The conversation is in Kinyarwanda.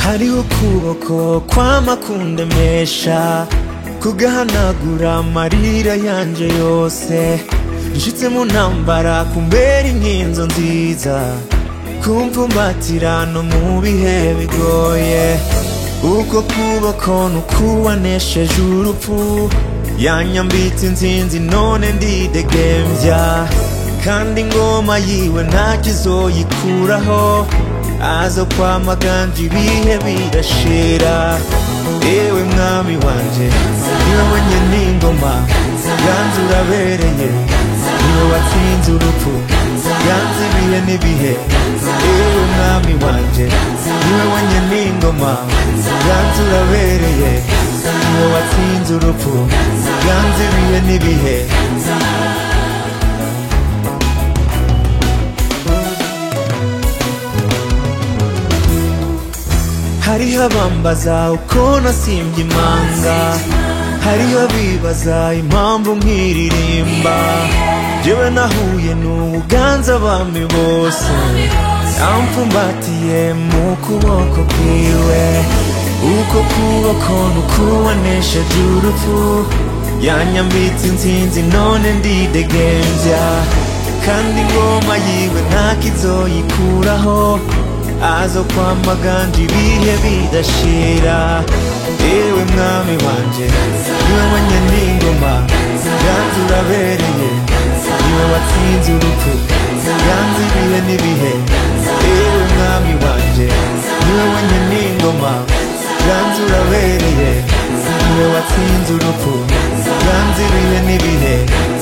hariho ukuboko kw'amakundemesha kugahanagura amarira yanje yose. Nshitse mu ntambara kumbera inkinzo nziza, kumpfumbatira no mu bihe bigoye. Uko kuboko nukuwanesheje urupfu, yanyambitse intsinzi none ndidegemvya, kandi ingoma yiwe ntakizoyikuraho. Azo kwamaganje ibihe bidashira. Ewe mwami wanje, niwe wenyene ingoma, yanze urabereye, niwe watsinze urupfu, yanze ibihe n'ibihe. Ewe mwami wanje, niwe wenyene ingoma, yanze urabereye, niwe watsinze urupfu, yanze ibihe n'ibihe. Hariho abambaza uko nasimbye imanga, hariho abibaza impamvu nkiririmba. Jewe nahuye n'ubuganza abami bose, yampfumbatiye mu kuboko kwiwe. Uko kuboko nukuwanesheje urupfu, yanyambitse intsinzi none ndidegemvya, kandi ingoma yiwe ntakizoyikuraho. Azo kwamaganje ibihe bidashira. Ewe mwami wanje, niwe wenyene ingoma, yanze urabereye, niwe watsinze urupfu, yanze ibihe n'ibihe. Ewe mwami wanje, niwe wenyene ingoma, yanze urabereye, niwe watsinze urupfu, yanze ibihe n'ibihe.